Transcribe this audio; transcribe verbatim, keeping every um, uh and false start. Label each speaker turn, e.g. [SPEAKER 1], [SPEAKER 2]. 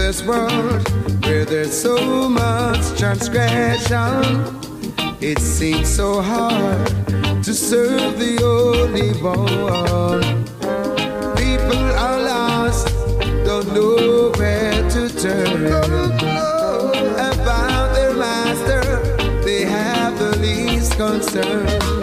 [SPEAKER 1] this world where there's so much transgression, it seems so hard to serve the only one. People are lost, don't know where to turn. About their master, they have the least concern.